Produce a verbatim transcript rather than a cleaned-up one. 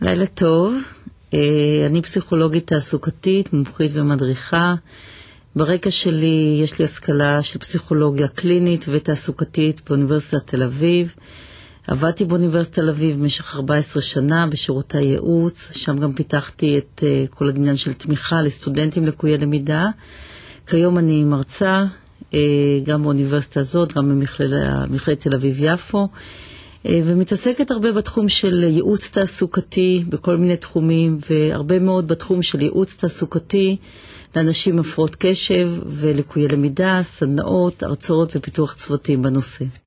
לילה טוב, אני פסיכולוגית תעסוקתית, מומחית ומדריכה. ברקע שלי יש לי השכלה של פסיכולוגיה קלינית ותעסוקתית באוניברסיטת תל אביב. עבדתי באוניברסיטת תל אביב במשך ארבע עשרה שנה בשירותי ייעוץ, שם גם פיתחתי את כל העניין של תמיכה לסטודנטים לקויי למידה. כיום אני מרצה גם באוניברסיטה הזאת, גם במכללת תל אביב יפו, ומתעסקת הרבה בתחום של ייעוץ תעסוקתי בכל מיני תחומים, והרבה מאוד בתחום של ייעוץ תעסוקתי לאנשים עם הפרעות קשב ולקויי למידה, סדנאות, הרצאות ופיתוח צוותים בנושא.